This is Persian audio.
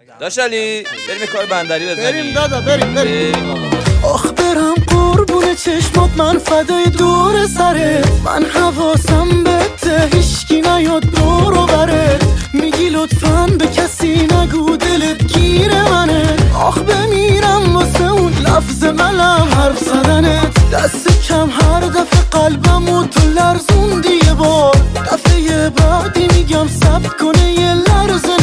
داش علی بریم کار بندری بزنیم. بریم دادا بریم. آخ برم قربون چشمات، من فدای دور سرت، من حواسم بهته هیشکی نیاد دور و برت، میگی لطفاً به کسی نگو دلت گیر منه، آخ بمیرم واسه اون لفظ ملم حرف زدنت، دست کم هر دفعه قلبمو تو لرزوندی یه بار، دفعه بعدی میگم صبر کنه یه لرزه